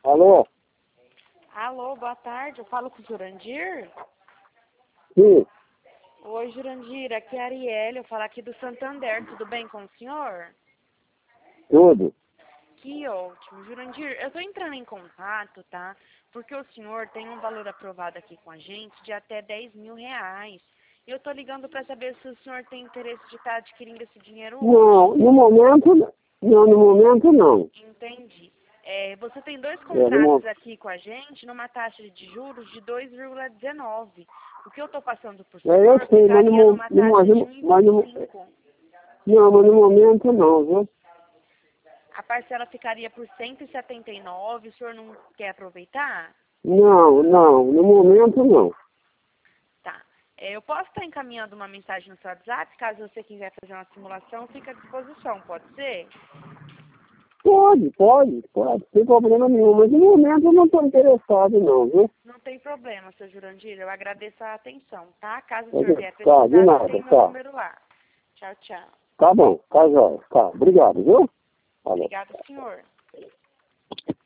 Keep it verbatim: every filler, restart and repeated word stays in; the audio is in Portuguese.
Alô? Alô, boa tarde. Eu falo com o Jurandir? Sim, Oi, Jurandir. Aqui é a Arielle. Eu falo aqui do Santander. Tudo bem com o senhor? tudo. Que ótimo. Jurandir, eu estou entrando em contato, tá? Porque o senhor tem um valor aprovado aqui com a gente de até dez mil reais. E eu estou ligando para saber se o senhor tem interesse de estar adquirindo esse dinheiro hoje. Não, no momento, não, no momento não. Entendi. É, você tem dois É, no contratos mo- aqui com a gente numa taxa de juros de dois vírgula dezenove. O que eu estou passando por é, eu senhor sei, mas no, ficaria mo- numa no, taxa mas de no, mas no, um vírgula vinte e cinco. não, mas no momento não, viu? A parcela ficaria por cento e setenta e nove. O senhor não quer aproveitar? Não, não, no momento não. Tá. É, eu posso estar encaminhando uma mensagem no seu WhatsApp, caso você quiser fazer uma simulação, fica à disposição, pode ser? Pode, pode, pode, sem problema nenhum, mas no momento eu não estou interessado não, viu? Não tem problema, seu Jurandir. Eu agradeço a atenção, tá? Caso o Tá, senhor vier tá, de precisar, você nada, tem meu tá. número lá. Tchau, tchau. Tá bom, tá jóia, tá, obrigado, viu? Falou. Obrigado, senhor.